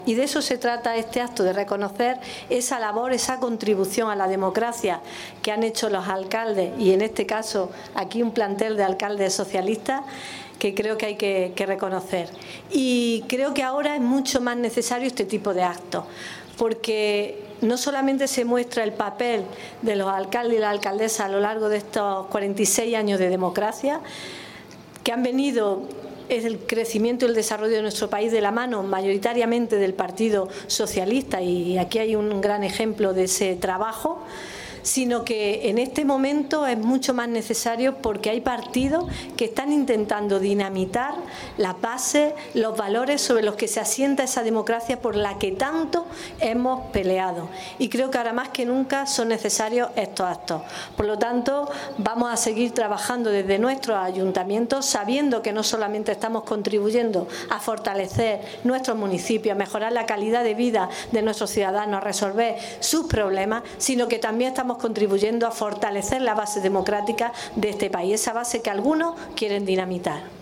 Y de eso se trata este acto, de reconocer esa labor, esa contribución a la democracia que han hecho los alcaldes, y en este caso aquí un plantel de alcaldes socialistas que creo que hay que reconocer. Y creo que ahora es mucho más necesario este tipo de actos, porque no solamente se muestra el papel de los alcaldes y las alcaldesas a lo largo de estos 46 años de democracia, que han venido el crecimiento y el desarrollo de nuestro país de la mano mayoritariamente del Partido Socialista, y aquí hay un gran ejemplo de ese trabajo, sino que en este momento es mucho más necesario porque hay partidos que están intentando dinamitar las bases, los valores sobre los que se asienta esa democracia por la que tanto hemos peleado. Y creo que ahora más que nunca son necesarios estos actos. Por lo tanto, vamos a seguir trabajando desde nuestros ayuntamientos, sabiendo que no solamente estamos contribuyendo a fortalecer nuestros municipios, a mejorar la calidad de vida de nuestros ciudadanos, a resolver sus problemas, sino que también estamos contribuyendo a fortalecer la base democrática de este país, esa base que algunos quieren dinamitar.